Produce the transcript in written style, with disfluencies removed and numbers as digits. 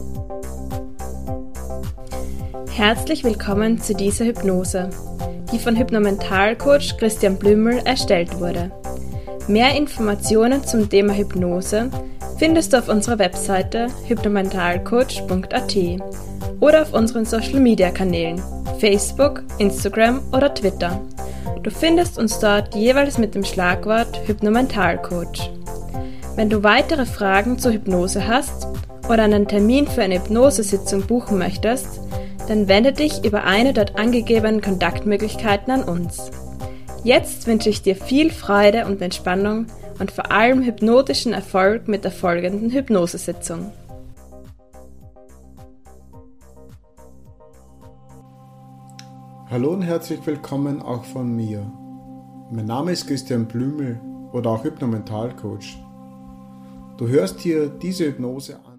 Herzlich willkommen zu dieser Hypnose, die von Hypnomentalcoach Christian Blümel erstellt wurde. Mehr Informationen zum Thema Hypnose findest du auf unserer Webseite hypnomentalcoach.at oder auf unseren Social-Media-Kanälen Facebook, Instagram oder Twitter. Du findest uns dort jeweils mit dem Schlagwort Hypnomentalcoach. Wenn du weitere Fragen zur Hypnose hast oder einen Termin für eine Hypnosesitzung buchen möchtest, dann wende dich über eine dort angegebenen Kontaktmöglichkeiten an uns. Jetzt wünsche ich dir viel Freude und Entspannung und vor allem hypnotischen Erfolg mit der folgenden Hypnosesitzung. Hallo und herzlich willkommen auch von mir. Mein Name ist Christian Blümel oder auch Hypnomentalcoach. Du hörst hier diese Hypnose an.